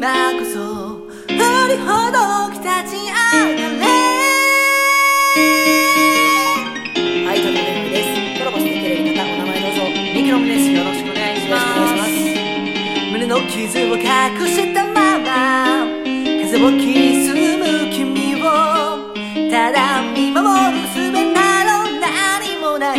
今こそ振りほどき立ち上がれ。はい、ということでですコラボしていける方お名前どうぞ。ミキロムです。よろしくお願いします。胸の傷を隠したまま風を切り進む君をただ見守る術など何もない。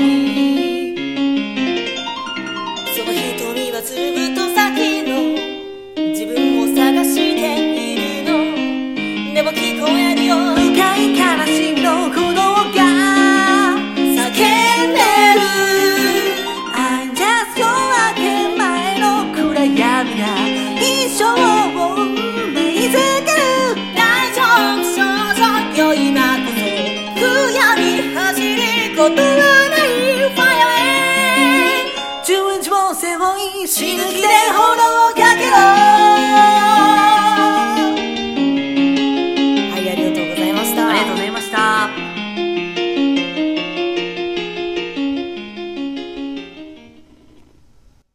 その瞳はずっと先の自分を探しているの。でも聞こえるよ深い悲しみの鼓動が叫んでる。 I just 夜明け前の暗闇が一生を埋め続ける。 大丈夫少女よ今こそ不夜に走りことはないファイアへ。 十字を背負い死ぬ気で炎が